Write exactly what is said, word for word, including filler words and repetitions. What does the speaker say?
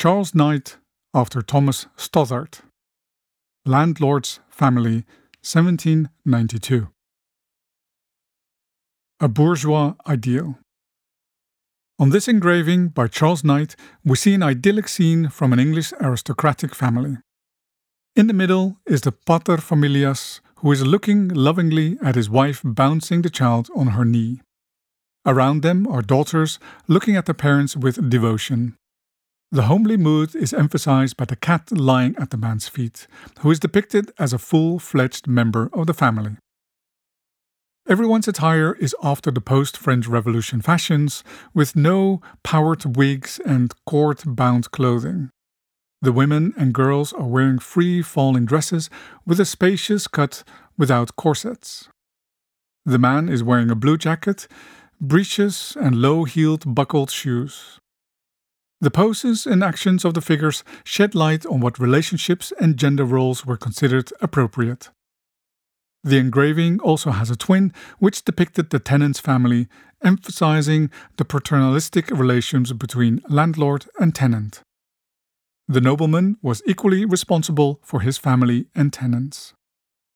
Charles Knight after Thomas Stothard. Landlord's Family, seventeen ninety-two. A bourgeois ideal. On this engraving by Charles Knight, we see an idyllic scene from an English aristocratic family. In the middle is the pater familias, who is looking lovingly at his wife bouncing the child on her knee. Around them are daughters looking at their parents with devotion. The homely mood is emphasized by the cat lying at the man's feet, who is depicted as a full-fledged member of the family. Everyone's attire is after the post-French Revolution fashions, with no powered wigs and cord-bound clothing. The women and girls are wearing free-falling dresses with a spacious cut without corsets. The man is wearing a blue jacket, breeches and low-heeled buckled shoes. The poses and actions of the figures shed light on what relationships and gender roles were considered appropriate. The engraving also has a twin which depicted the tenant's family, emphasizing the paternalistic relations between landlord and tenant. The nobleman was equally responsible for his family and tenants.